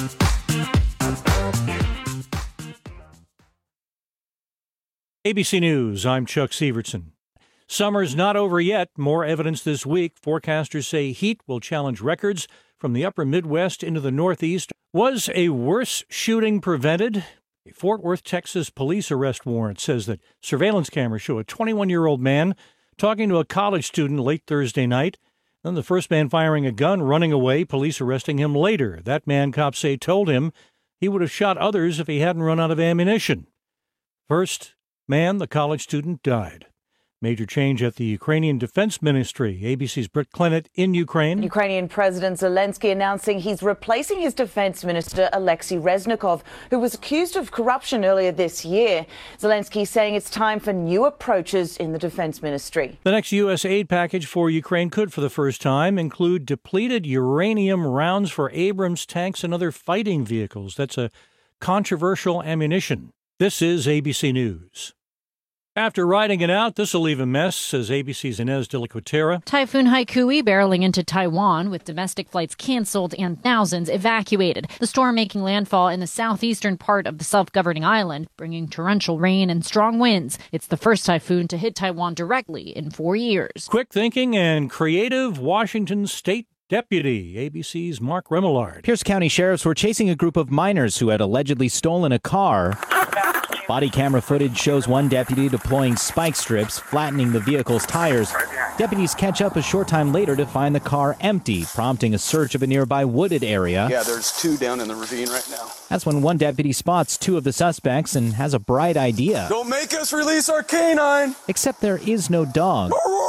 ABC News, I'm Chuck Severson. Summer's not over yet. More evidence this week. Forecasters say heat will challenge records from the upper Midwest into the Northeast. Was a worse shooting prevented? A Fort Worth, Texas police arrest warrant says that surveillance cameras show a 21-year-old man talking to a college student late Thursday night. Then the first man firing a gun, running away, police arresting him later. That man, cops say, told him he would have shot others if he hadn't run out of ammunition. First man, the college student, died. Major change at the Ukrainian Defense Ministry. ABC's Britt Clennett in Ukraine. Ukrainian President Zelensky announcing he's replacing his defense minister, Alexei Reznikov, who was accused of corruption earlier this year. Zelensky saying it's time for new approaches in the defense ministry. The next U.S. aid package for Ukraine could, for the first time, include depleted uranium rounds for Abrams tanks and other fighting vehicles. That's a controversial ammunition. This is ABC News. After riding it out, this will leave a mess, says ABC's Inez de la Cuetara. Typhoon Haikui barreling into Taiwan with domestic flights canceled and thousands evacuated. The storm making landfall in the southeastern part of the self-governing island, bringing torrential rain and strong winds. It's the first typhoon to hit Taiwan directly in 4 years. Quick thinking and creative Washington State Deputy, ABC's Mark Remillard. Pierce County sheriffs were chasing a group of minors who had allegedly stolen a car. Body camera footage shows one deputy deploying spike strips, flattening the vehicle's tires. Deputies catch up a short time later to find the car empty, prompting a search of a nearby wooded area. Yeah, there's two down in the ravine right now. That's when one deputy spots two of the suspects and has a bright idea. Don't make us release our canine! Except there is no dog.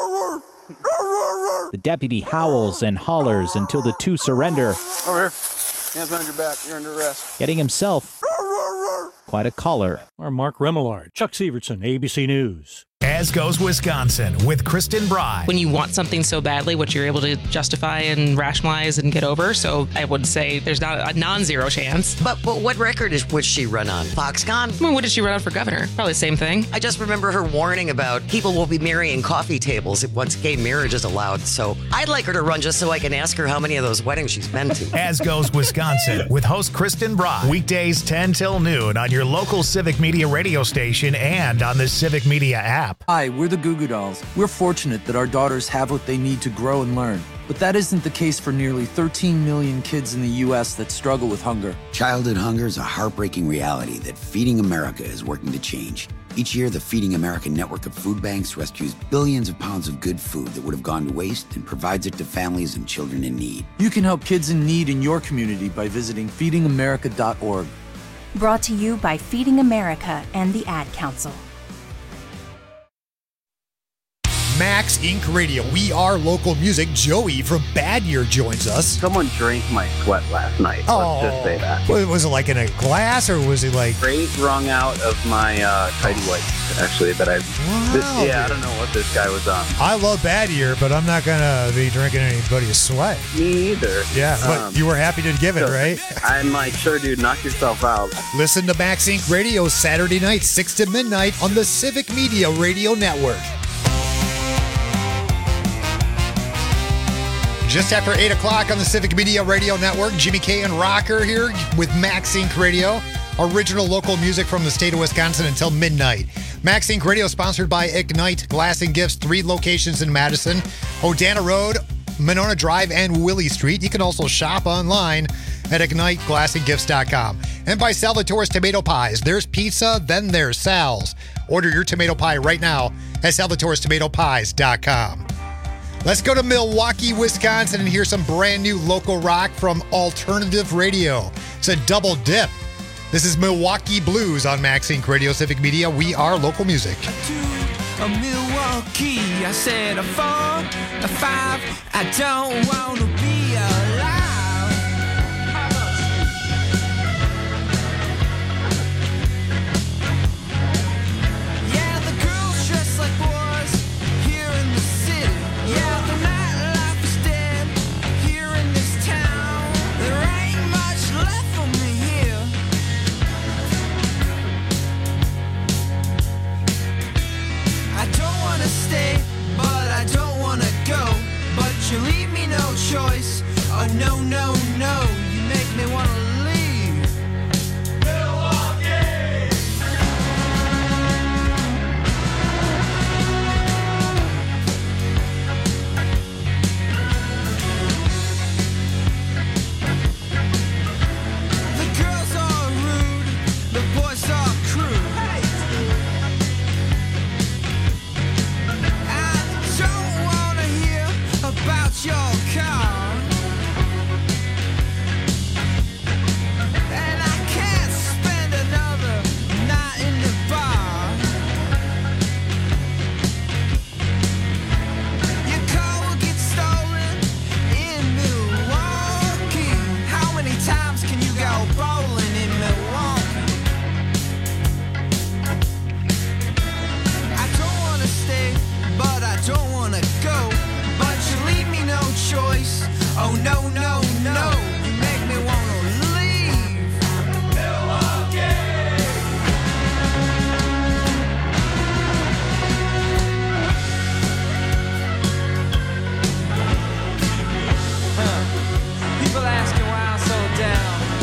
The deputy howls and hollers until the two surrender. Over here. Hands behind your back. You're under arrest. Getting himself quite a collar. Our Mark Remillard. Chuck Severson, ABC News. As Goes Wisconsin with Kristen Bry. When you want something so badly, what you're able to justify and rationalize and get over. So I would say there's not a non-zero chance. But what record would she run on? Foxconn? I mean, what did she run on for governor? Probably the same thing. I just remember her warning about people will be marrying coffee tables once gay marriage is allowed. So I'd like her to run just so I can ask her how many of those weddings she's been to. As Goes Wisconsin with host Kristen Bry. Weekdays 10 till noon on your local Civic Media radio station and on the Civic Media app. Hi, we're the Goo Goo Dolls. We're fortunate that our daughters have what they need to grow and learn. But that isn't the case for nearly 13 million kids in the U.S. that struggle with hunger. Childhood hunger is a heartbreaking reality that Feeding America is working to change. Each year, the Feeding America network of food banks rescues billions of pounds of good food that would have gone to waste and provides it to families and children in need. You can help kids in need in your community by visiting feedingamerica.org. Brought to you by Feeding America and the Ad Council. Max Inc. Radio. We are local music. Joey from Bad Year joins us. Someone drank my sweat last night. Let's just say that. Was it like in a glass or was it like... Straight wrung out of my tidy whities, actually. That I don't know what this guy was on. I love Bad Year, but I'm not going to be drinking anybody's sweat. Me either. Yeah, but you were happy to give it, right? I'm like, sure, dude, knock yourself out. Listen to Max Inc. Radio Saturday night, 6 to midnight on the Civic Media Radio Network. Just after 8 o'clock on the Civic Media Radio Network, Jimmy K and Rocker here with Max Inc. Radio. Original local music from the state of Wisconsin until midnight. Max Inc. Radio sponsored by Ignite Glass and Gifts, 3 locations in Madison, Odana Road, Monona Drive, and Willie Street. You can also shop online at IgniteGlassandGifts.com. And by Salvatore's Tomato Pies. There's pizza, then there's Sal's. Order your tomato pie right now at Salvatore'sTomatoPies.com. Let's go to Milwaukee, Wisconsin, and hear some brand new local rock from Alternative Radio. It's a double dip. This is Milwaukee Blues on Max Inc. Radio Civic Media. We are local music. To Milwaukee, I said a 4, a 5. I don't want to be alive. Yeah, the girls dress like boys here in the city. Yeah, the nightlife is dead here in this town. There ain't much left for me here. I don't wanna stay, but I don't wanna go. But you leave me no choice. times can you go bowling in Milwaukee? I don't wanna stay, but I don't wanna go. But you leave me no choice. Oh no, no, no. You make me wanna leave Milwaukee. People asking why I'm so down.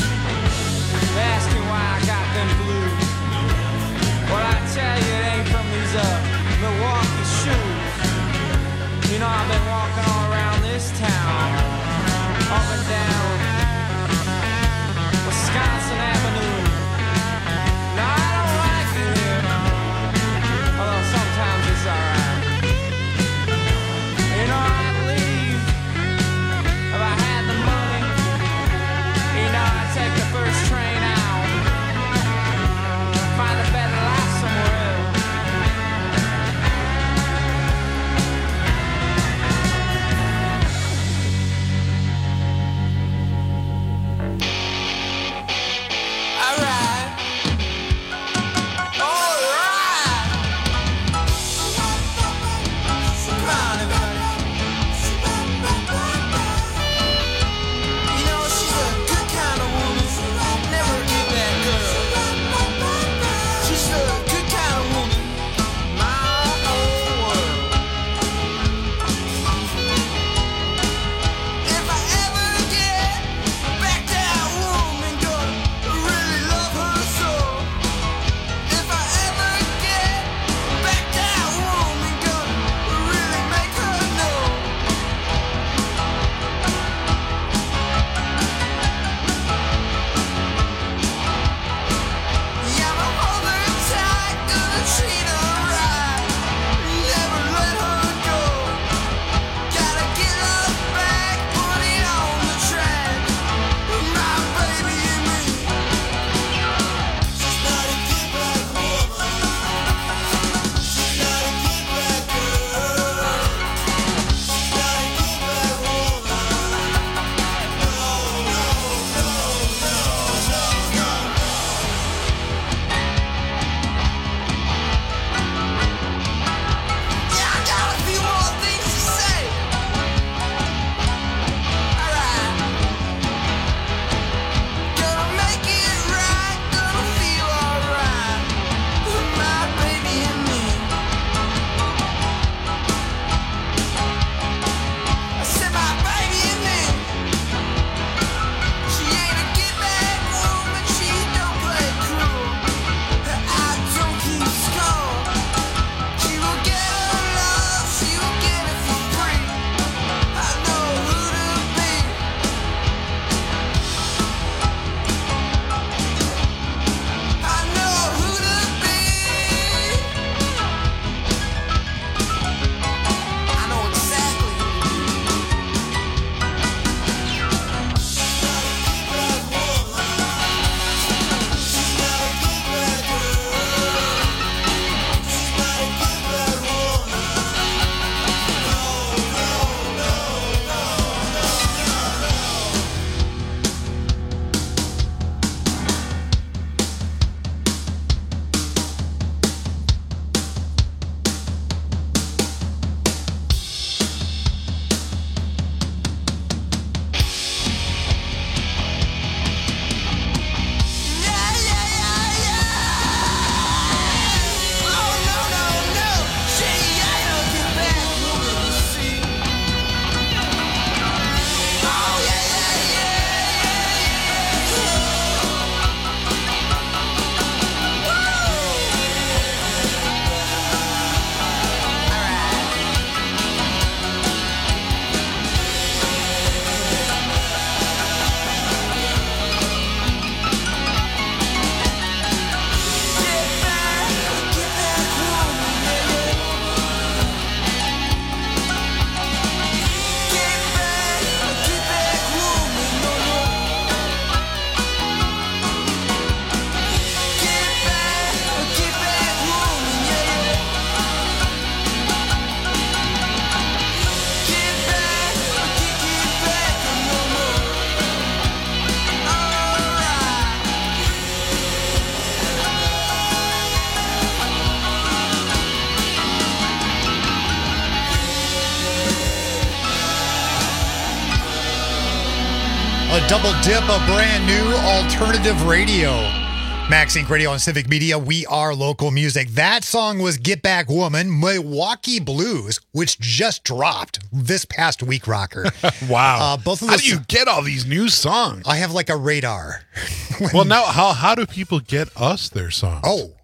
Double dip of brand new alternative radio. Max Inc. Radio on Civic Media. We are local music. That song was Get Back Woman, Milwaukee Blues, which just dropped this past week, Rocker. Wow. Both of how those, do you get all these new songs? I have like a radar. Well, now, how do people get us their songs?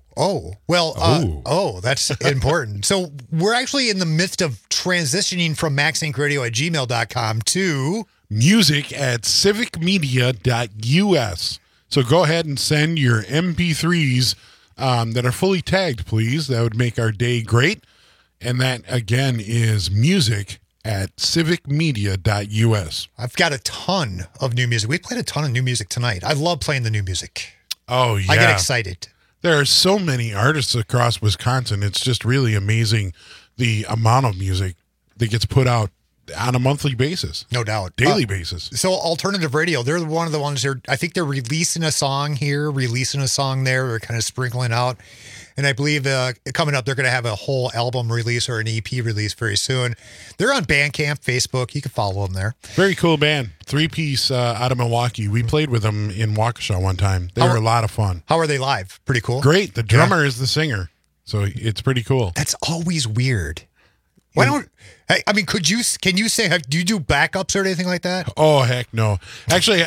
That's important. So we're actually in the midst of transitioning from maxincradio@gmail.com to music at civicmedia.us. So go ahead and send your MP3s that are fully tagged, please. That would make our day great. And that, again, is music at civicmedia.us. I've got a ton of new music. We played a ton of new music tonight. I love playing the new music. Oh, yeah. I get excited. There are so many artists across Wisconsin. It's just really amazing the amount of music that gets put out on a monthly basis. No doubt. Daily basis. So alternative radio, they're one of the ones I think they're releasing a song here, releasing a song there. They're kind of sprinkling out. And I believe coming up, they're going to have a whole album release or an EP release very soon. They're on Bandcamp, Facebook. You can follow them there. Very cool band. 3-piece out of Milwaukee. We played with them in Waukesha one time. They were a lot of fun. How are they live? Pretty cool. Great. The drummer is the singer. So it's pretty cool. That's always weird. Why don't I mean? Can you say? Do you do backups or anything like that? Oh heck no! Actually,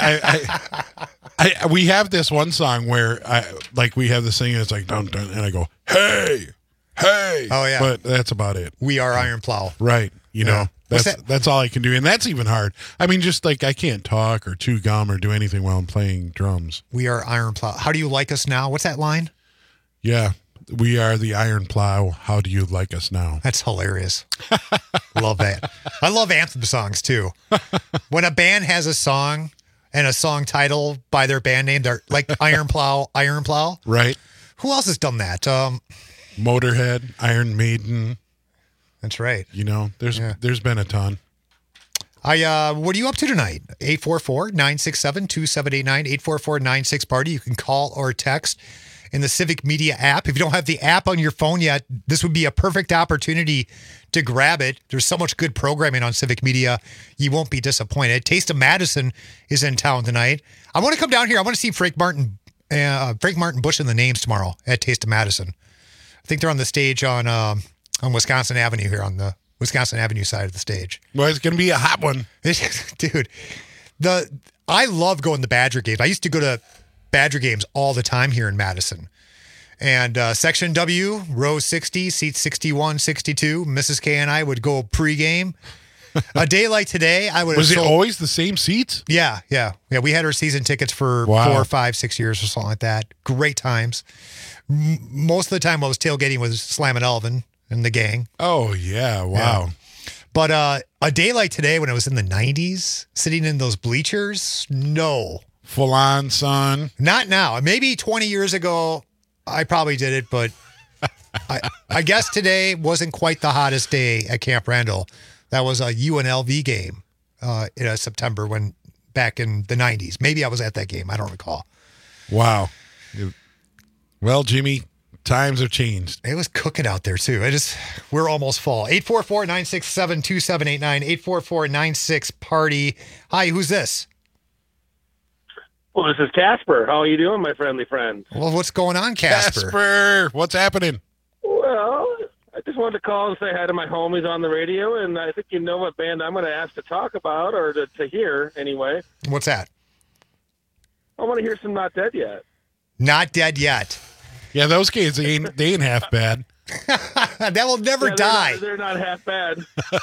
we have this one song where we have the singing. It's like dun dun, and I go hey. Oh yeah, but that's about it. We are Iron Plow, right? You know that's all I can do, and that's even hard. I mean, just like I can't talk or chew gum or do anything while I'm playing drums. We are Iron Plow. How do you like us now? What's that line? Yeah. We are the Iron Plow. How do you like us now? That's hilarious. Love that. I love anthem songs too. When a band has a song and a song title by their band name, they're like Iron Plow. Right. Who else has done that? Motorhead, Iron Maiden. That's right. You know, there's been a ton. What are you up to tonight? 844-967-2789, 844-96-PARTY. You can call or text in the Civic Media app. If you don't have the app on your phone yet, this would be a perfect opportunity to grab it. There's so much good programming on Civic Media. You won't be disappointed. Taste of Madison is in town tonight. I want to come down here. I want to see Frank Martin Bush and the Names tomorrow at Taste of Madison. I think they're on the stage on Wisconsin Avenue here on the Wisconsin Avenue side of the stage. Well, it's going to be a hot one. Dude, I love going to Badger games. I used to go to Badger games all the time here in Madison. And Section W, row 60, seats 61, 62. Mrs. K and I would go pregame. A day like today, I would have Was it always the same seats? Yeah. We had our season tickets for 4, 5, 6 years or something like that. Great times. Most of the time I was tailgating with Slammin' Elvin and the gang. Oh, yeah. Wow. Yeah. But a day like today when it was in the 90s, sitting in those bleachers, no. Full on, son. Not now. Maybe 20 years ago, I probably did it, but I guess today wasn't quite the hottest day at Camp Randall. That was a UNLV game in September back in the 90s. Maybe I was at that game. I don't recall. Wow. Well, Jimmy, times have changed. It was cooking out there, too. We're almost fall. 844-967-2789, 844-96-PARTY. Hi, who's this? Well, this is Casper. How are you doing, my friendly friend? Well, what's going on, Casper? Casper, what's happening? Well, I just wanted to call and say hi to my homies on the radio, and I think you know what band I'm going to ask to talk about, or to hear, anyway. What's that? I want to hear some Not Dead Yet. Not Dead Yet. Yeah, those kids, they ain't half bad. That will never die. They're not half bad.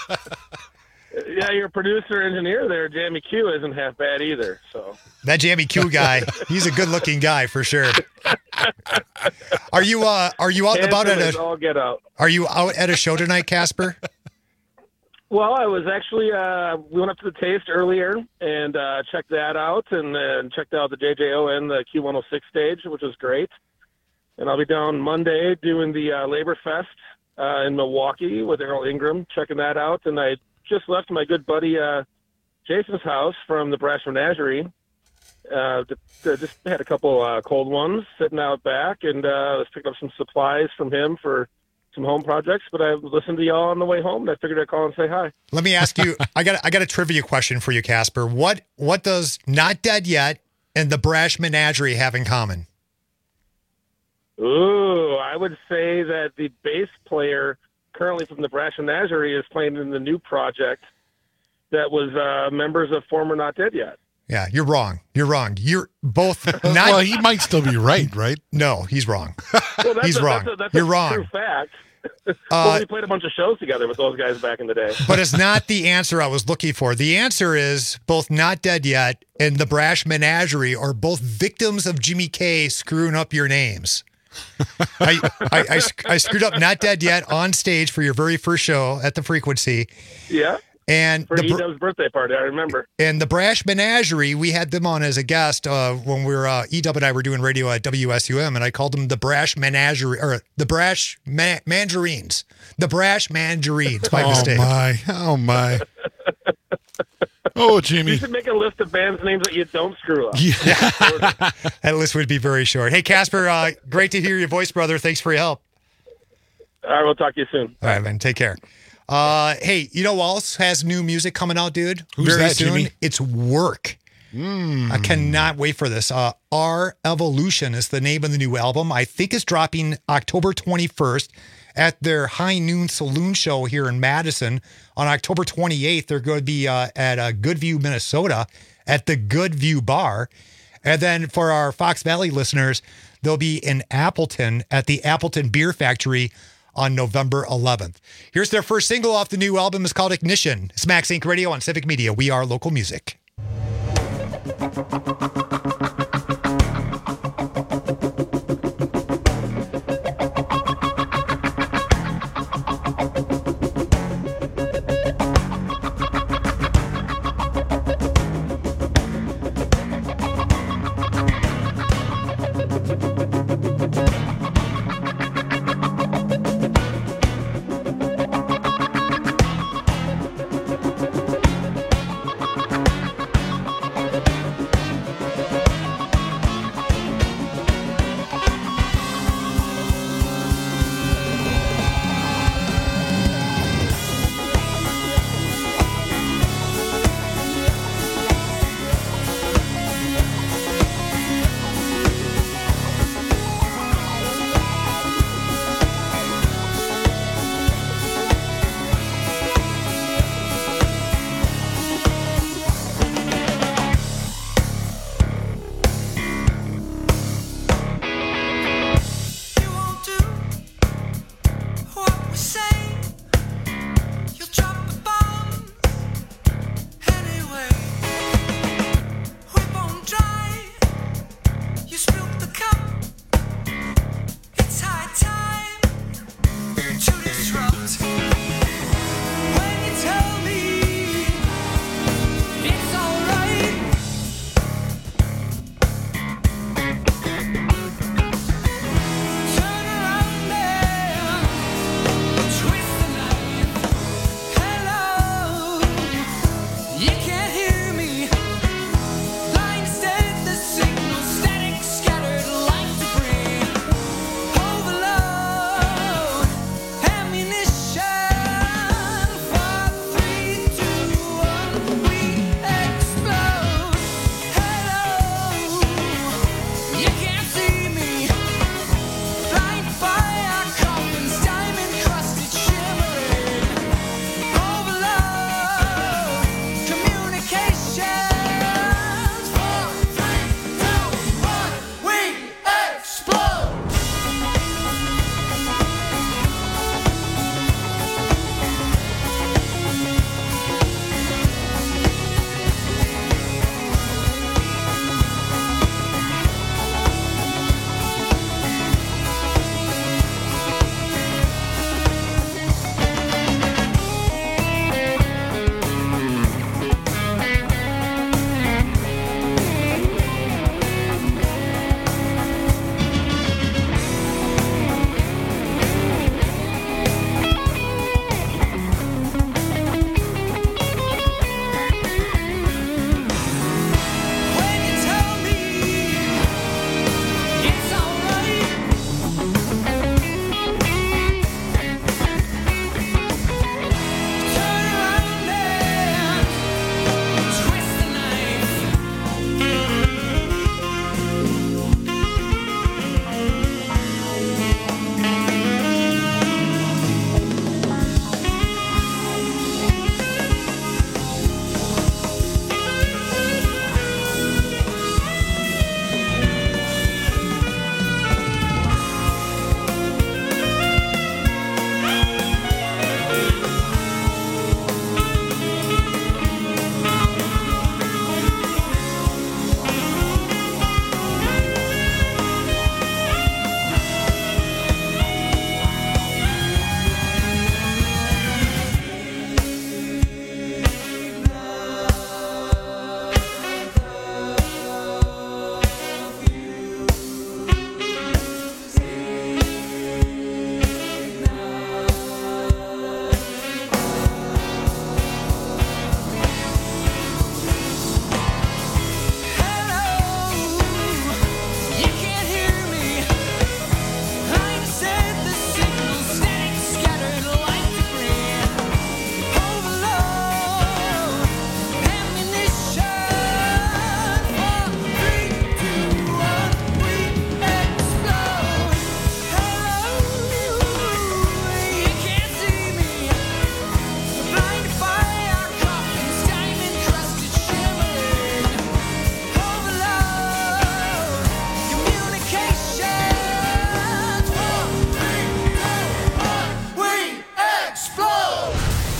Yeah, your producer engineer there, Jamie Q, isn't half bad either. So that Jamie Q guy, he's a good-looking guy for sure. Are you out and about at a? All get out. Are you out at a show tonight, Casper? Well, I was actually. We went up to the Taste earlier and checked that out, and checked out the JJON, the Q106 stage, which was great. And I'll be down Monday doing the Labor Fest in Milwaukee with Errol Ingram, checking that out, and I just left my good buddy Jason's house from the Brash Menagerie. Just had a couple cold ones sitting out back, and was picking up some supplies from him for some home projects, but I listened to y'all on the way home, and I figured I'd call and say hi. Let me ask you, I got a trivia question for you, Casper. What does Not Dead Yet and the Brash Menagerie have in common? Ooh, I would say that the bass player currently from the Brash Menagerie is playing in the new project that was members of former Not Dead Yet. Yeah, you're wrong. You're both not. Well, he might still be right? No, he's wrong. Well, He's wrong. That's You're a wrong. true fact. Well, we played a bunch of shows together with those guys back in the day. But it's not the answer I was looking for. The answer is both Not Dead Yet and the Brash Menagerie are both victims of Jimmy K screwing up your names. I screwed up Not Dead Yet on stage for your very first show at the Frequency. Yeah. And for E-Dub's birthday party, I remember. And the Brash Menagerie, we had them on as a guest when we were E-Dub and I were doing radio at WSUM, and I called them the Brash Menagerie, or the Brash Mandarines. The Brash Mandarines by mistake. Oh my. Oh, Jimmy. You should make a list of bands' names that you don't screw up. Yeah. That list would be very short. Hey, Casper, great to hear your voice, brother. Thanks for your help. All right, we'll talk to you soon. All right, man. Take care. Hey, you know who else has new music coming out, dude? Who's very that, soon. Jimmy? It's Work. I cannot wait for this. Our Evolution is the name of the new album. I think it's dropping October 21st at their High Noon Saloon show here in Madison. On October 28th, they're going to be at Goodview, Minnesota at the Goodview Bar. And then for our Fox Valley listeners, they'll be in Appleton at the Appleton Beer Factory on November 11th. Here's their first single off the new album. It's called Ignition. It's Max Inc. Radio on Civic Media. We are local music.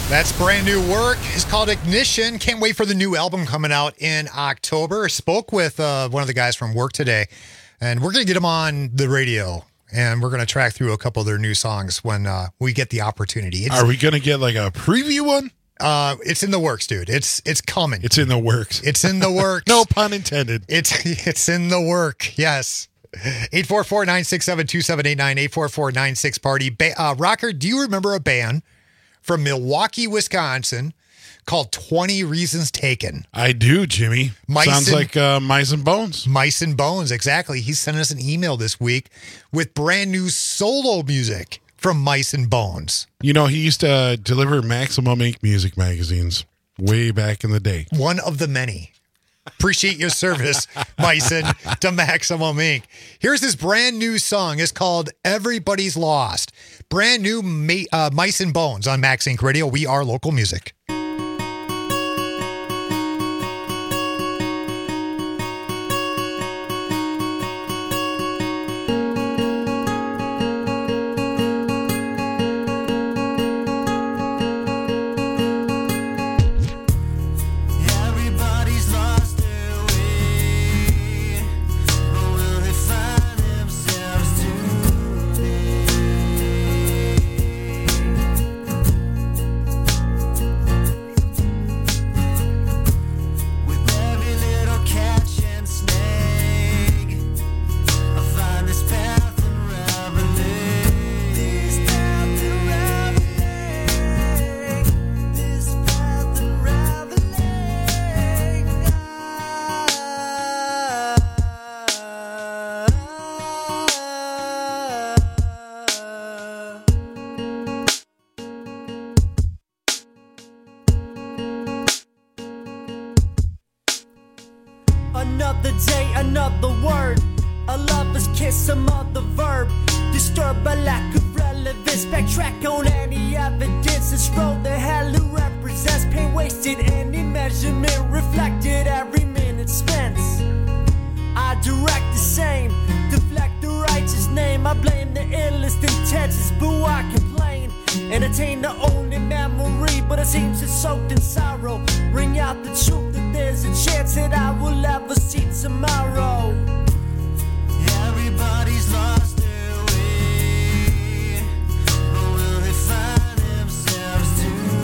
That's brand new work. It's called Ignition. Can't wait for the new album coming out in October. I spoke with one of the guys from work today, and we're going to get them on the radio, and we're going to track through a couple of their new songs when we get the opportunity. Are we going to get like a preview one? It's in the works, dude. It's coming. It's in the works. It's in the works. No pun intended. It's in the work. Yes. 844-967-2789, 844-96-PARTY. Rocker, do you remember a band from Milwaukee, Wisconsin called 20 Reasons Taken? I do, Jimmy. Sounds like Mice and Bones. Mice and Bones, exactly. He sent us an email this week with brand new solo music from Mice and Bones. You know, he used to deliver Maximum Ink music magazines way back in the day. One of the many. Appreciate your service, Myson, to Maximum Ink. Here's his brand new song. It's called Everybody's Lost. Brand new Mice and Bones on Max Inc. Radio. We are local music. Everybody's lost their way, but will they find themselves with every little catch and snag? I find this path unraveling. This path unraveling. This path unraveling. Another day, another word. A lover's kiss, a mother verb. Disturbed by lack of relevance. Backtrack on any evidence. This road that hell represents pain wasted. Any measurement reflected every minute spent. I direct the same, deflect the righteous name. I blame the illest intentions, but I complain. Entertain the only memory, but it seems it's soaked in sorrow. Ring out the truth that there's a chance that I will ever see tomorrow. Everybody's lost their way, but will they find themselves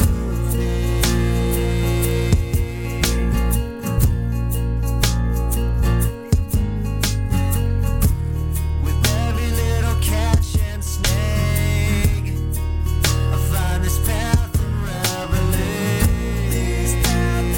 with every little catch and snag? I find this path unraveling. This path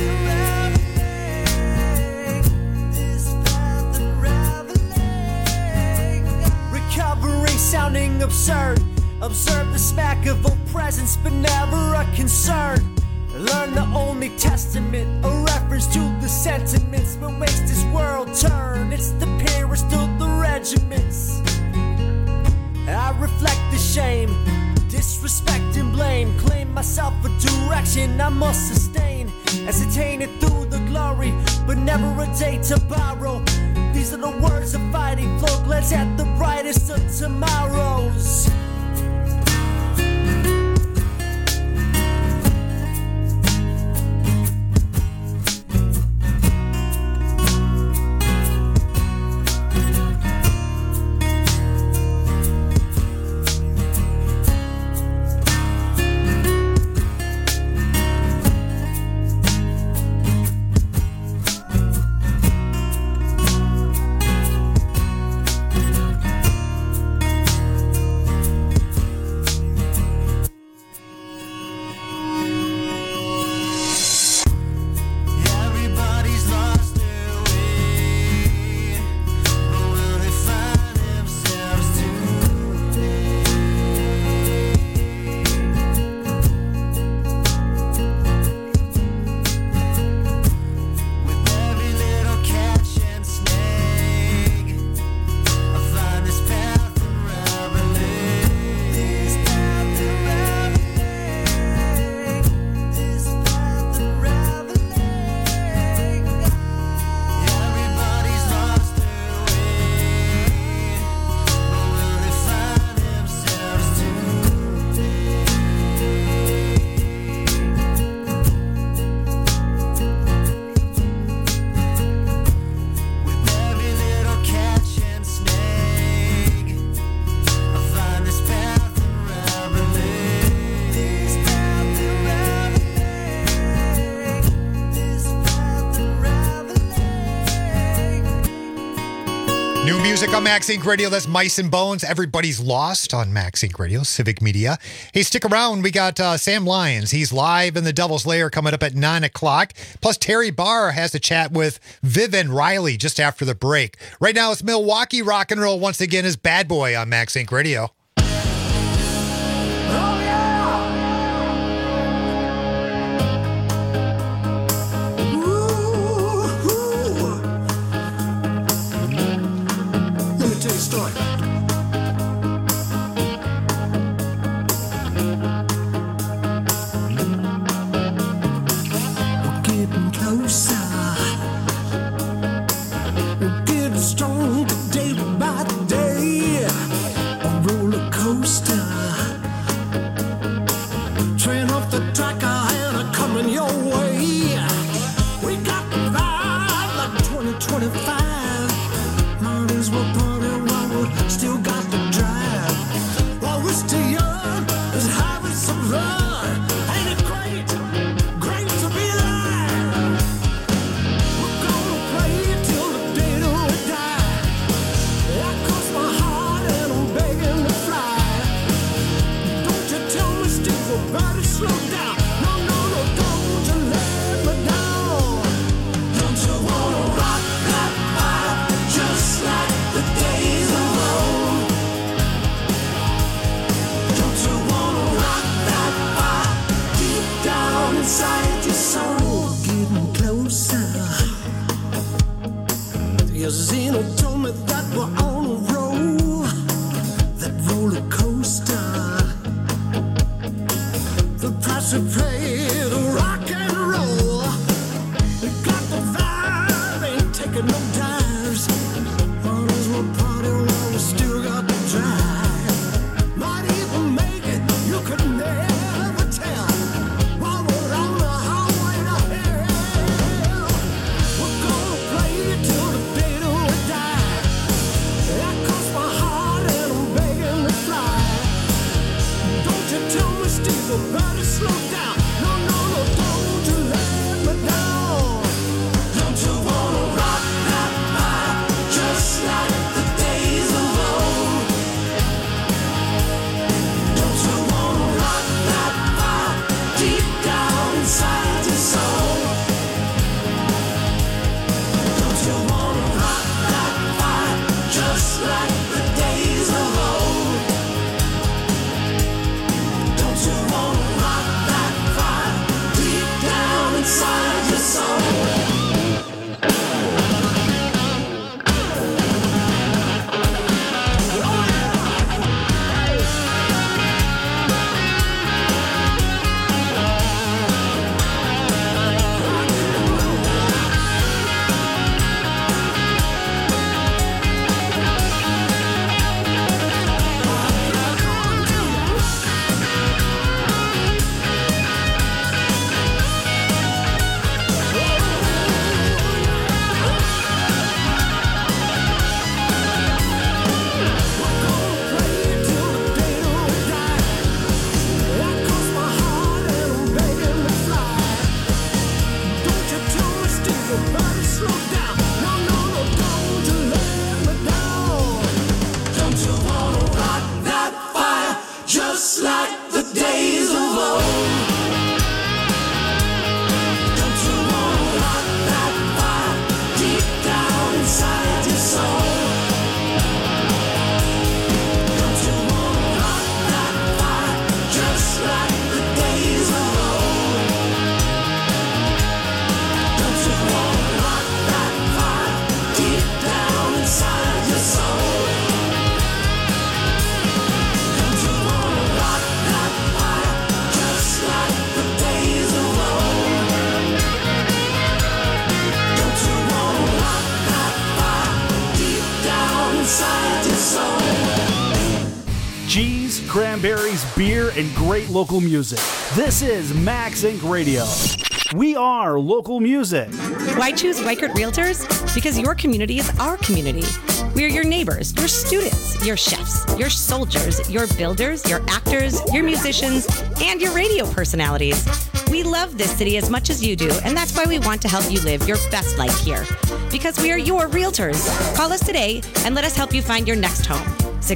unraveling. This path unraveling. Recovery sounding absurd. Observe the smack of a presence, but never a concern. Learn the only testament, a reference to the sentiments what makes this world turn. It's the purest of the regiments. I reflect the shame, disrespect and blame. Claim myself a direction I must sustain. Ascertain it through the glory, but never a day to borrow. These are the words of fighting flow. Glance at the brightest of tomorrows. New music on Max Inc. Radio. That's Mice and Bones. Everybody's Lost on Max Inc. Radio, Civic Media. Hey, stick around. We got Sam Lyons. He's live in the Devil's Lair coming up at 9 o'clock. Plus, Terry Barr has a chat with Vivian Riley just after the break. Right now, it's Milwaukee Rock and Roll once again is Bad Boy on Max Inc. Radio. Cranberries, beer, and great local music. This is Max Inc. Radio. We are local music. Why choose Weichert Realtors? Because your community is our community. We are your neighbors, your students, your chefs, your soldiers, your builders, your actors, your musicians, and your radio personalities. We love this city as much as you do, and that's why we want to help you live your best life here. Because we are your realtors. Call us today and let us help you find your next home.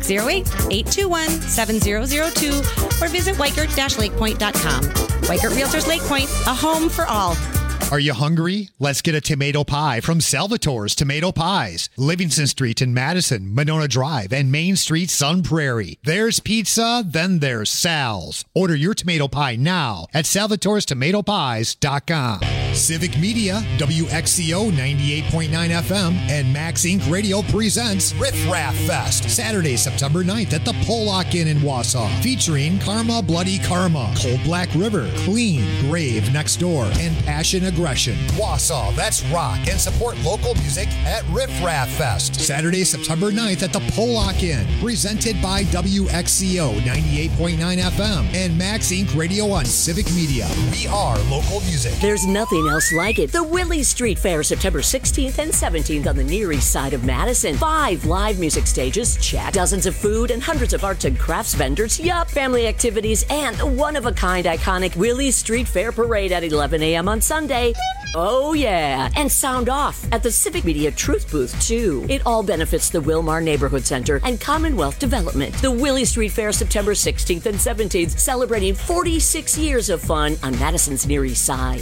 608-821-7002 or visit Weichert-LakePoint.com. Weichert Realtors Lake Point, a home for all. Are you hungry? Let's get a tomato pie from Salvatore's Tomato Pies. Livingston Street in Madison, Monona Drive, and Main Street, Sun Prairie. There's pizza, then there's Sal's. Order your tomato pie now at salvatorestomatopies.com. Civic Media, WXCO 98.9 FM, and Max Inc. Radio presents Riff Raff Fest, Saturday, September 9th at the Pollock Inn in Wausau, featuring Karma Bloody Karma, Cold Black River, Clean, Grave Next Door, and Passion Aggression. Wausau, let's rock and support local music at Riff Raff Fest, Saturday, September 9th at the Pollock Inn, presented by WXCO 98.9 FM and Max Inc. Radio on Civic Media. We are local music. There's nothing else like it. The Willie Street Fair, September 16th and 17th on the Near East Side of Madison. 5 live music stages, check. Dozens of food and hundreds of arts and crafts vendors, yup. Family activities and one-of-a-kind iconic Willie Street Fair Parade at 11 a.m. on Sunday. Oh yeah, and sound off at the Civic Media Truth Booth too. It all benefits the Wilmar Neighborhood Center and Commonwealth Development. The Willie Street Fair, September 16th and 17th, celebrating 46 years of fun on Madison's Near East Side.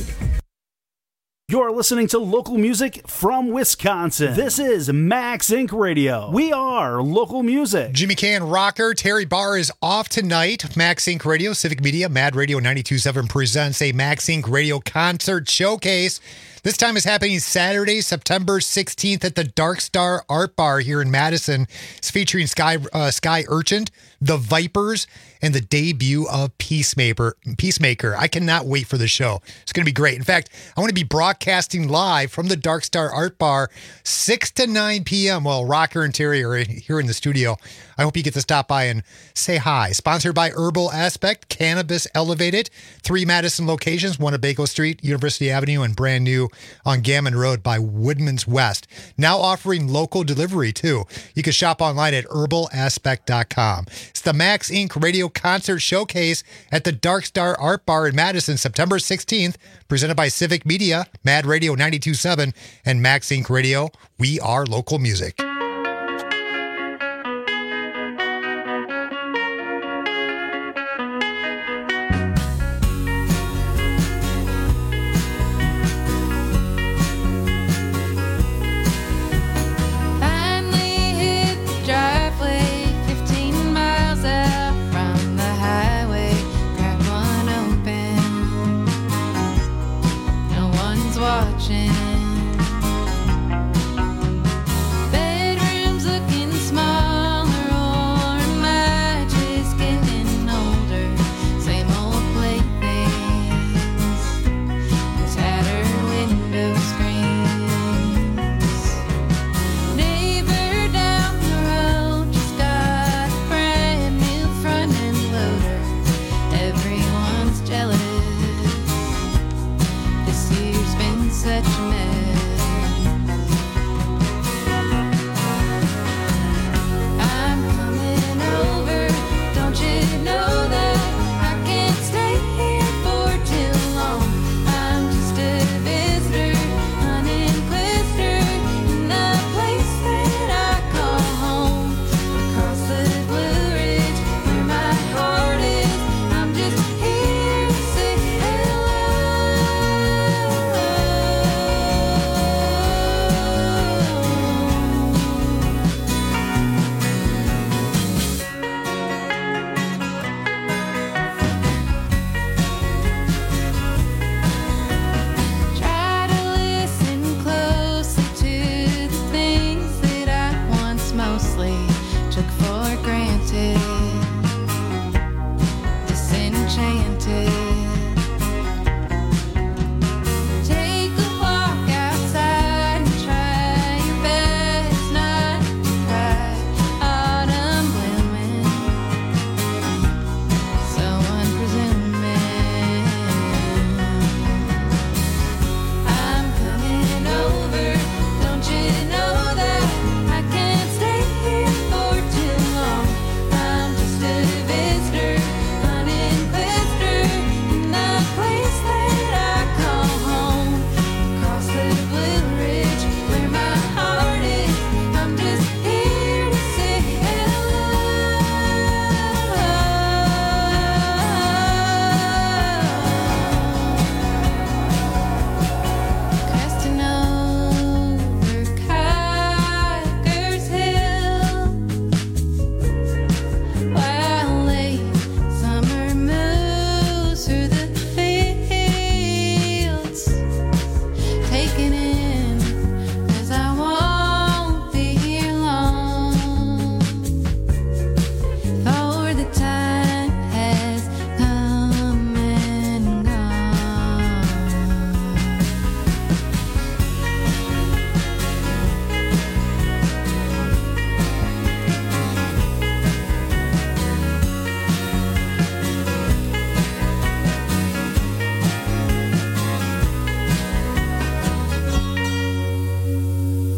You're listening to local music from Wisconsin. This is Max Inc. Radio. We are local music. Jimmy K and Rocker. Terry Barr is off tonight. Max Inc. Radio, Civic Media, Mad Radio 92.7 presents a Max Inc. Radio concert showcase. This time is happening Saturday, September 16th at the Dark Star Art Bar here in Madison. It's featuring Sky Urchin, The Vipers, and the debut of Peacemaker. I cannot wait for the show. It's going to be great. In fact, I want to be broadcasting live from the Dark Star Art Bar 6 to 9 p.m. Well, Rocker and Terry are here in the studio. I hope you get to stop by and say hi. Sponsored by Herbal Aspect, Cannabis Elevated. 3 Madison locations, one at Baco Street, University Avenue, and brand new on Gammon Road by Woodman's West. Now offering local delivery, too. You can shop online at herbalaspect.com. It's the Max Inc. Radio Concert Showcase at the Dark Star Art Bar in Madison, September 16th, presented by Civic Media, Mad Radio 92.7, and Max Inc. Radio. We are local music. Watching.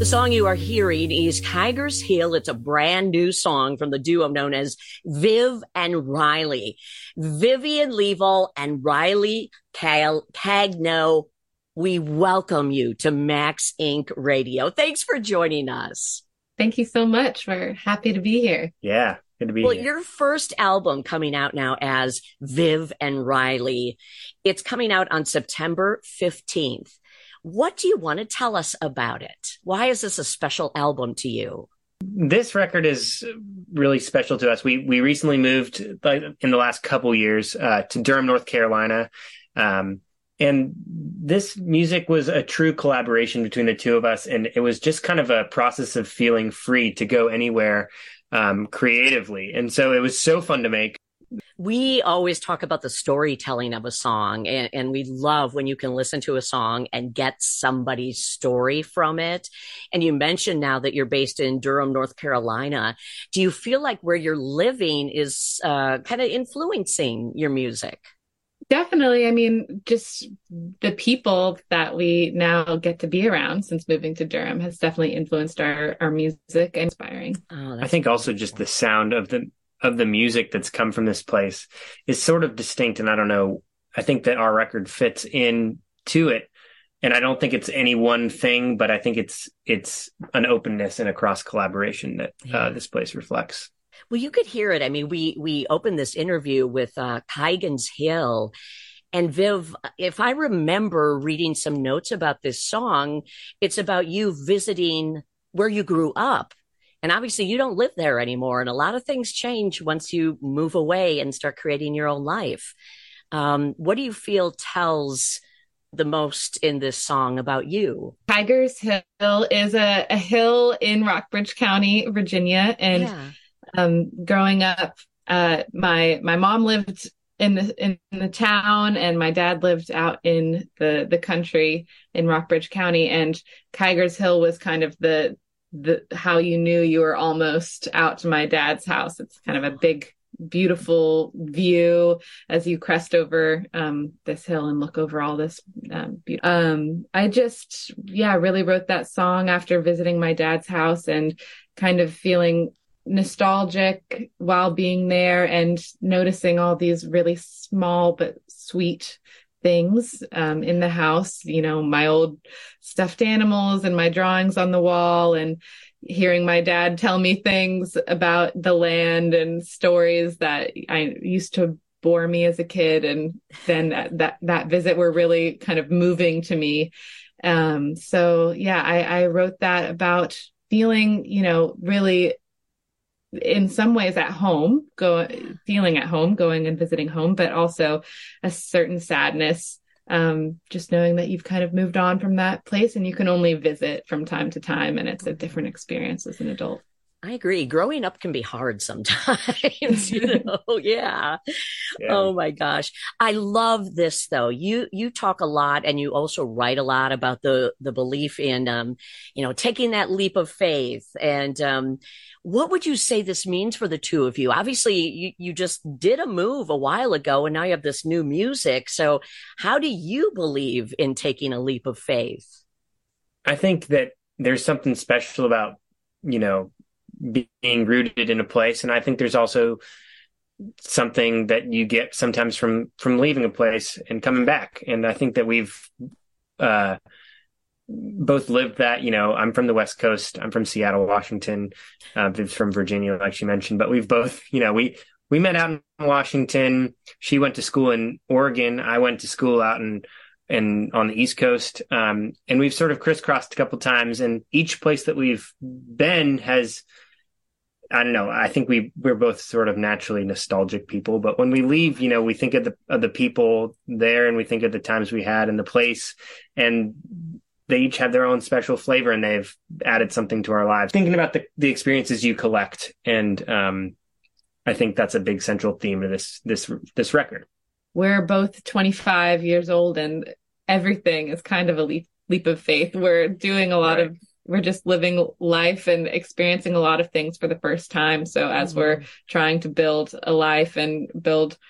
song you are hearing is Tigers Hill. It's a brand new song from the duo known as Viv and Riley. Vivian Leval and Riley Cagno, we welcome you to Max Inc. Radio. Thanks for joining us. Thank you so much. We're happy to be here. Yeah, good to be Well, here. your first album coming out now as Viv and Riley, it's coming out on September 15th. What do you want to tell us about it? Why is this a special album to you? This record is really special to us. We recently moved in the last couple years to Durham, North Carolina. And this music was a true collaboration between the two of us. And it was just kind of a process of feeling free to go anywhere creatively. And so it was so fun to make. We always talk about the storytelling of a song, and we love when you can listen to a song and get somebody's story from it. And you mentioned now that you're based in Durham, North Carolina. Do you feel like where you're living is kind of influencing your music? Definitely. I mean, just the people that we now get to be around since moving to Durham has definitely influenced our music and inspiring. I think also just the sound of the music that's come from this place is sort of distinct. And I don't know, I think that our record fits into it. And I don't think it's any one thing, but I think it's an openness and a cross collaboration that this place reflects. Well, you could hear it. I mean, we opened this interview with Tigers Hill. And Viv, if I remember reading some notes about this song, it's about you visiting where you grew up. And obviously you don't live there anymore. And a lot of things change once you move away and start creating your own life. What do you feel tells the most in this song about you? Tigers Hill is a hill in Rockbridge County, Virginia. And growing up, my mom lived in the town, and my dad lived out in the country in Rockbridge County. And Tigers Hill was kind of the how you knew you were almost out to my dad's house. It's kind of a big, beautiful view as you crest over this hill and look over all this beauty. I just really wrote that song after visiting my dad's house and kind of feeling nostalgic while being there and noticing all these really small but sweet things in the house, you know, my old stuffed animals and my drawings on the wall, and hearing my dad tell me things about the land and stories that I used to bore me as a kid. And then that visit were really kind of moving to me. I wrote that about feeling, you know, really in some ways at home, feeling at home, going and visiting home, but also a certain sadness, just knowing that you've kind of moved on from that place and you can only visit from time to time, and it's a different experience as an adult. I agree. Growing up can be hard sometimes, you know? Yeah. Oh my gosh. I love this though. You talk a lot, and you also write a lot about the belief in, taking that leap of faith. And, what would you say this means for the two of you? Obviously you just did a move a while ago, and now you have this new music. So how do you believe in taking a leap of faith? I think that there's something special about, you know, being rooted in a place. And I think there's also something that you get sometimes from leaving a place and coming back. And I think that we've both lived that. You know, I'm from the West Coast. I'm from Seattle, Washington. Viv's from Virginia, like she mentioned. But we've both, you know, we met out in Washington. She went to school in Oregon. I went to school out in on the East Coast. And we've sort of crisscrossed a couple times. And each place that we've been has, I don't know, I think we're both sort of naturally nostalgic people. But when we leave, you know, we think of the people there, and we think of the times we had in the place, and they each have their own special flavor, and they've added something to our lives. Thinking about the experiences you collect. And I think that's a big central theme of this record. We're both 25 years old, and everything is kind of a leap of faith. We're doing a lot we're just living life and experiencing a lot of things for the first time. So as we're trying to build a life and build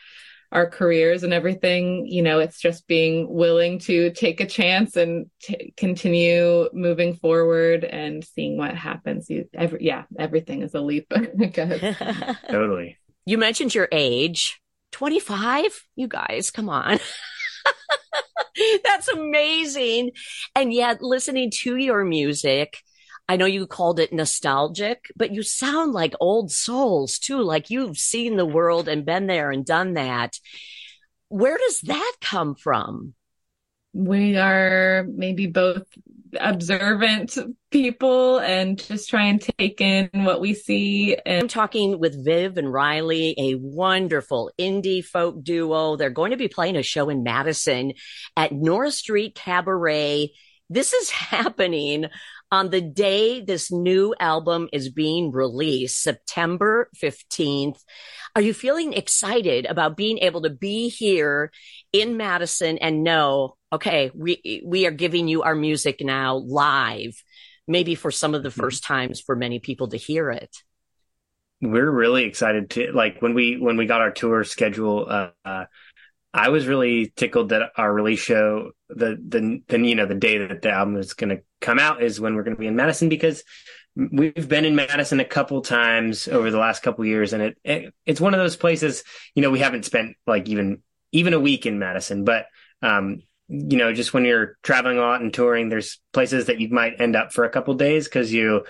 our careers and everything. You know, it's just being willing to take a chance and continue moving forward and seeing what happens. Everything is a leap. Totally. You mentioned your age, 25. You guys, come on. That's amazing. And yet, listening to your music, I know you called it nostalgic, but you sound like old souls too, like you've seen the world and been there and done that. Where does that come from? We are maybe both observant people and just try and take in what we see. And I'm talking with Viv and Riley, a wonderful indie folk duo. They're going to be playing a show in Madison at North Street Cabaret. This is happening on the day this new album is being released, September 15th. Are you feeling excited about being able to be here in Madison and know, okay, we are giving you our music now live, maybe for some of the first times for many people to hear it? We're really excited to, like, when we got our tour schedule, I was really tickled that our release show, the day that the album is going to come out is when we're going to be in Madison, because we've been in Madison a couple times over the last couple years, and it's one of those places, we haven't spent like even a week in Madison, but just when you're traveling a lot and touring, there's places that you might end up for a couple days because you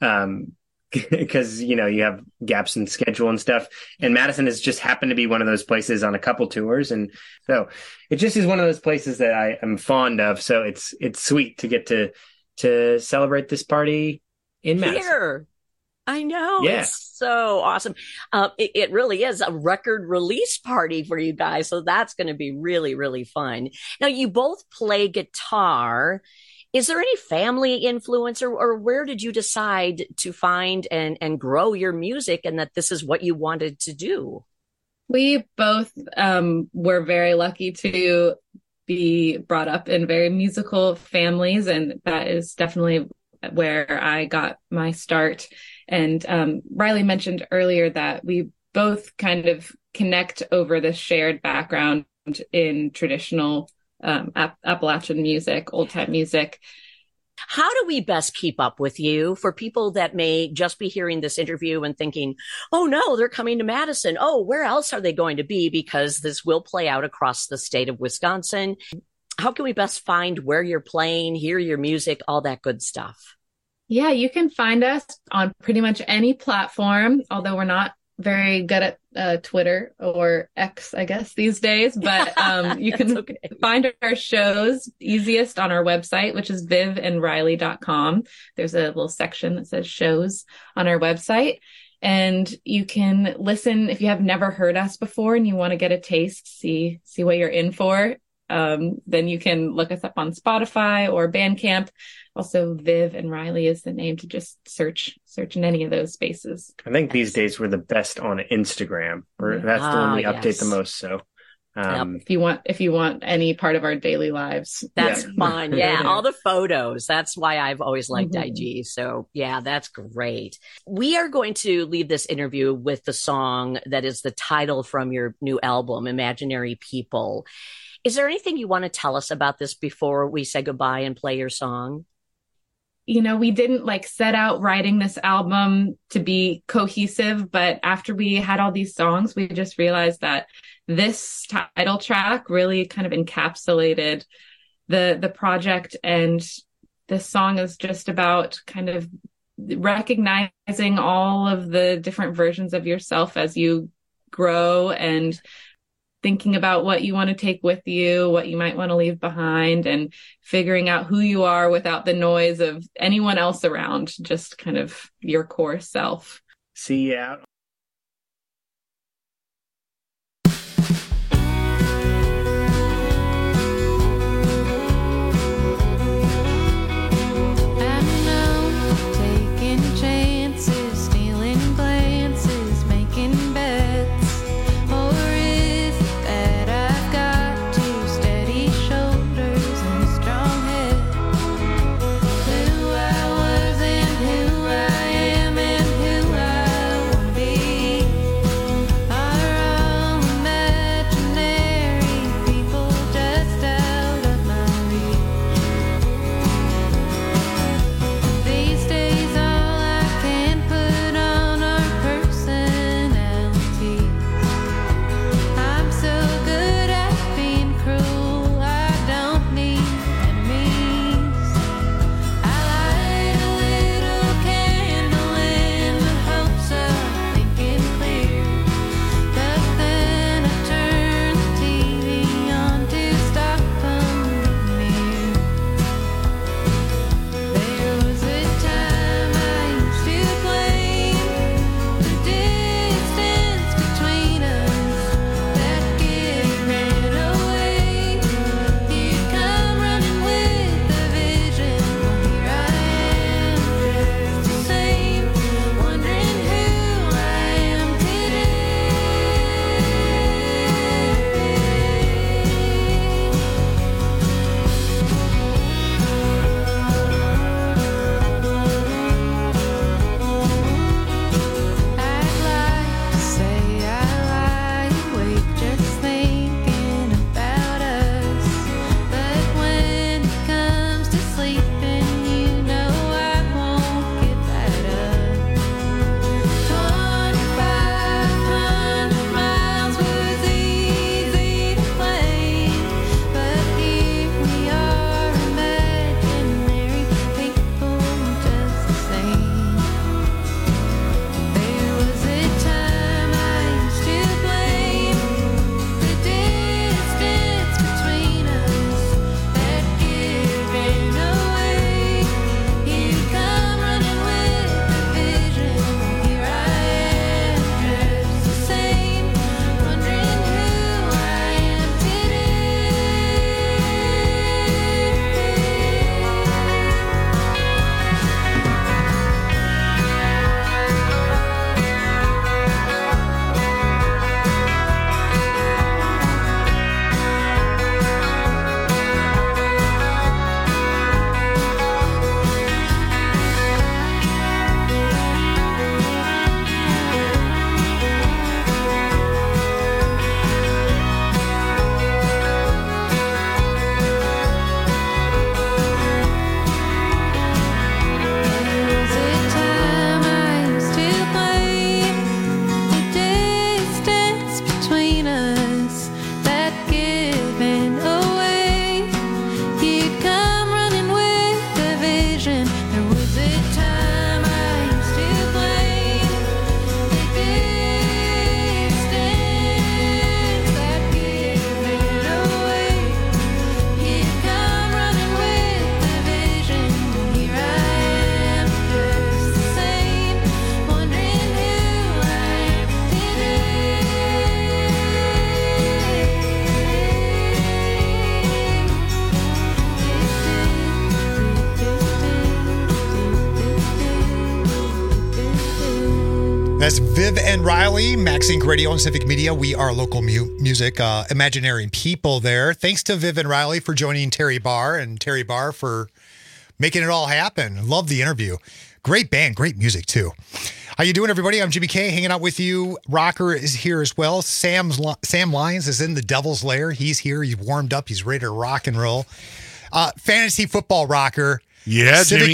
have gaps in schedule and stuff. And Madison has just happened to be one of those places on a couple tours. And so it just is one of those places that I am fond of. So it's sweet to get to celebrate this party in Madison. Here. I know. Yeah. It's so awesome. It really is a record release party for you guys. So that's going to be really, really fun. Now, you both play guitar. Is there any family influence or where did you decide to find and grow your music and that this is what you wanted to do? We both were very lucky to be brought up in very musical families, and that is definitely where I got my start. And Riley mentioned earlier that we both kind of connect over this shared background in traditional Appalachian music, old time music. How do we best keep up with you for people that may just be hearing this interview and thinking, oh no, they're coming to Madison. Oh, where else are they going to be? Because this will play out across the state of Wisconsin. How can we best find where you're playing, hear your music, all that good stuff? Yeah, you can find us on pretty much any platform, although we're not very good at Twitter or X, I guess, these days. But you can find our shows easiest on our website, which is vivandriley.com. There's a little section that says shows on our website. And you can listen if you have never heard us before and you want to get a taste, see what you're in for. Then you can look us up on Spotify or Bandcamp. Also, Viv and Riley is the name to just search in any of those spaces. I think these days we're the best on Instagram. That's the one we update the most. So if you want any part of our daily lives, that's fun. Yeah, all the photos. That's why I've always liked IG. So yeah, that's great. We are going to leave this interview with the song that is the title from your new album, Imaginary People. Is there anything you want to tell us about this before we say goodbye and play your song? We didn't set out writing this album to be cohesive, but after we had all these songs, we just realized that this title track really kind of encapsulated the project. And this song is just about kind of recognizing all of the different versions of yourself as you grow and thinking about what you want to take with you, what you might want to leave behind, and figuring out who you are without the noise of anyone else around, just kind of your core self. See you out. Who I was and who I am and who I want to be. That's Viv and Riley, Max Inc. Radio and Civic Media. We are local music, imaginary people there. Thanks to Viv and Riley for joining Terry Barr and Terry Barr for making it all happen. Love the interview. Great band, great music too. How you doing, everybody? I'm Jimmy K, hanging out with you. Rocker is here as well. Sam Lyons is in the Devil's Lair. He's here. He's warmed up. He's ready to rock and roll. Fantasy football, Rocker. Yeah, Jimmy.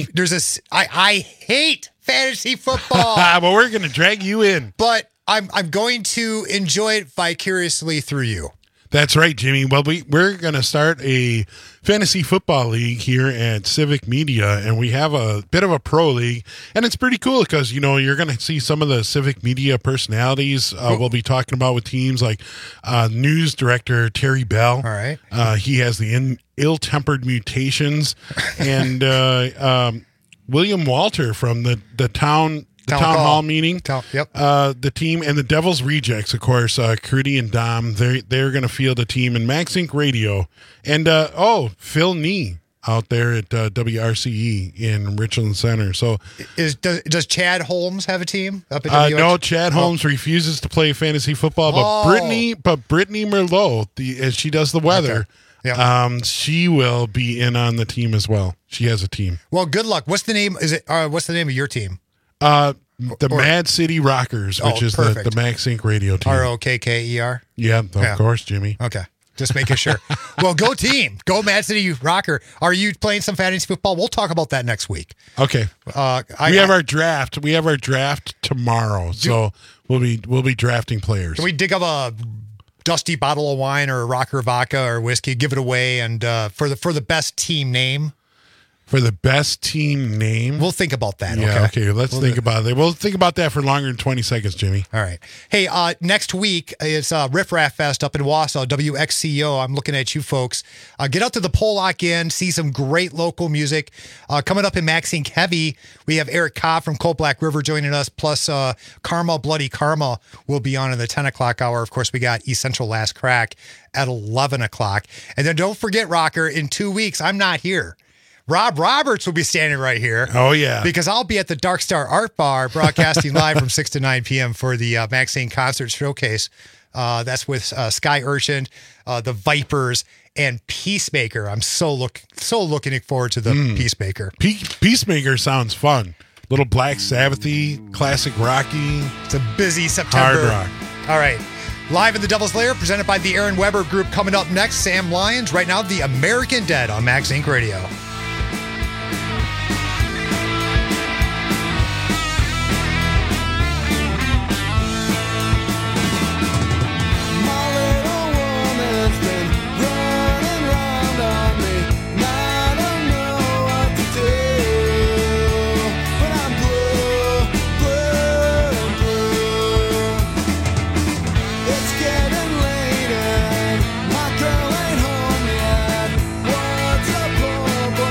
I hate fantasy football. Well, we're going to drag you in. But I'm going to enjoy it vicariously through you. That's right, Jimmy. Well, we're going to start a fantasy football league here at Civic Media, and we have a bit of a pro league, and it's pretty cool because, you know, you're going to see some of the Civic Media personalities we'll be talking about with teams like news director Terry Bell. All right. He has the ill-tempered mutations, and William Walter from the town hall meeting. The team and the Devil's Rejects, of course, Crudy and Dom, they're going to field a team in Max Inc. Radio. And, Phil Nee out there at WRCE in Richland Center. So, does Chad Holmes have a team up at WRCE? No, Chad Holmes refuses to play fantasy football, but Brittany Merlot, as she does the weather, she will be in on the team as well. She has a team. Well, good luck. What's the name? What's the name of your team? The Mad City Rockers, which is the Max Inc. radio team. ROKKER? Yeah, of course, Jimmy. Okay. Just making sure. Well, go team. Go Mad City Rocker. Are you playing some fantasy football? We'll talk about that next week. Okay. We have our draft. We have our draft tomorrow. So we'll be drafting players. Can we dig up a dusty bottle of wine or Rocker vodka or whiskey, give it away, and for the best team name? For the best team name? We'll think about that. Yeah, okay. Let's think about it. We'll think about that for longer than 20 seconds, Jimmy. All right. Hey, next week is Riff Raff Fest up in Wausau, WXCO. I'm looking at you folks. Get out to the Pollock Inn, see some great local music. Coming up in Max Inc. Heavy, we have Eric Cobb from Cold Black River joining us, plus Karma, Bloody Karma will be on in the 10 o'clock hour. Of course, we got Essential Last Crack at 11 o'clock. And then don't forget, Rocker, in 2 weeks, I'm not here. Rob Roberts will be standing right here. Oh, yeah. Because I'll be at the Dark Star Art Bar broadcasting live from 6 to 9 p.m. for the Max Inc. Concert Showcase. That's with Sky Urchin, the Vipers, and Peacemaker. I'm so looking forward to the Peacemaker. Peacemaker sounds fun. Little Black Sabbath-y, classic Rocky. It's a busy September. Hard rock. All right. Live in the Devil's Lair, presented by the Aaron Weber Group. Coming up next, Sam Lyons. Right now, The American Dead on Max Inc. Radio. Boy.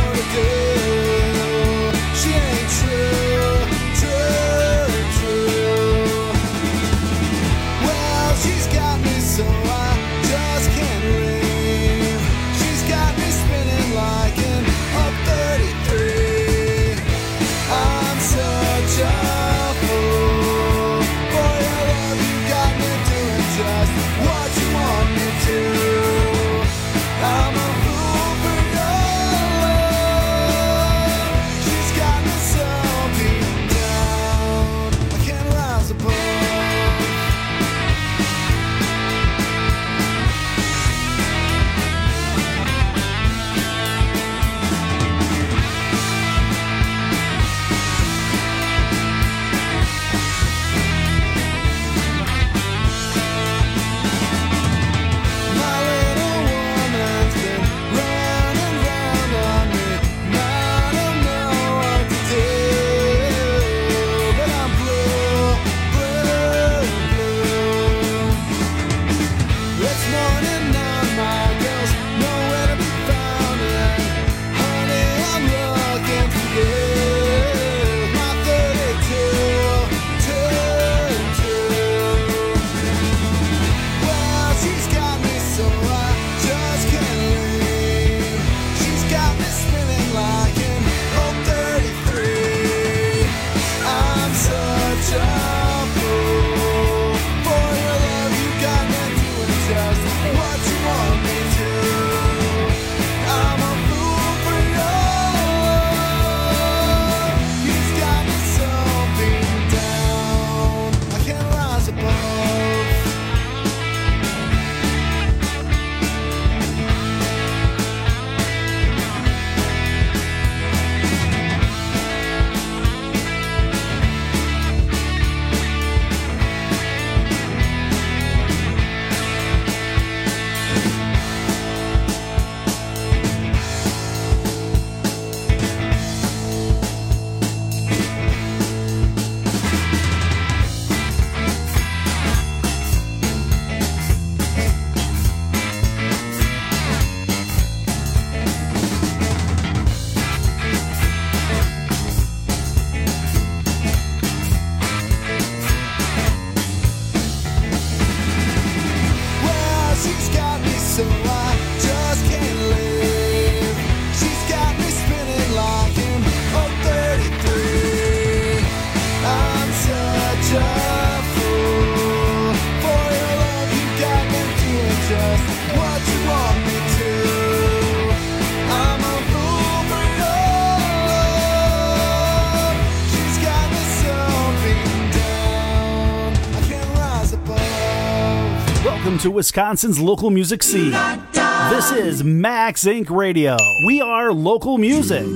Welcome to Wisconsin's local music scene. This is Max Inc. Radio. We are local music.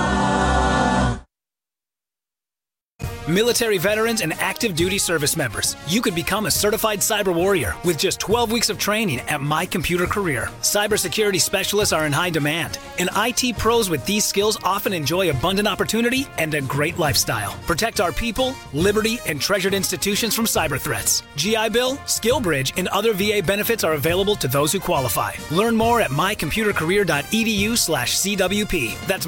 Military veterans and active duty service members, you could become a certified cyber warrior with just 12 weeks of training at My Computer Career. Cybersecurity specialists are in high demand, and IT pros with these skills often enjoy abundant opportunity and a great lifestyle. Protect our people, liberty, and treasured institutions from cyber threats. GI Bill, SkillBridge, and other VA benefits are available to those who qualify. Learn more at mycomputercareer.edu/CWP. That's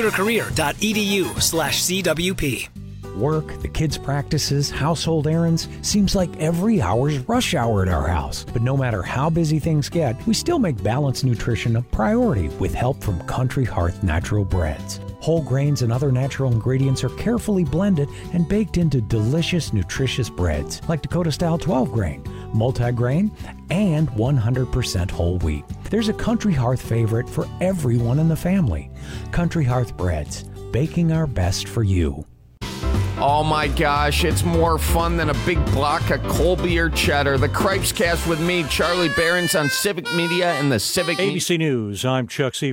mycomputercareer.edu/CWP. Work, the kids' practices, household errands. Seems like every hour's rush hour at our house. But no matter how busy things get, we still make balanced nutrition a priority with help from Country Hearth Natural Breads. Whole grains and other natural ingredients are carefully blended and baked into delicious, nutritious breads like Dakota Style 12-grain, multi-grain, and 100% whole wheat. There's a Country Hearth favorite for everyone in the family. Country Hearth Breads, baking our best for you. Oh my gosh, it's more fun than a big block of Colby or cheddar. The Cripes Cast with me, Charlie Behrens, on Civic Media and the Civic ABC News, I'm Chuck Seaver.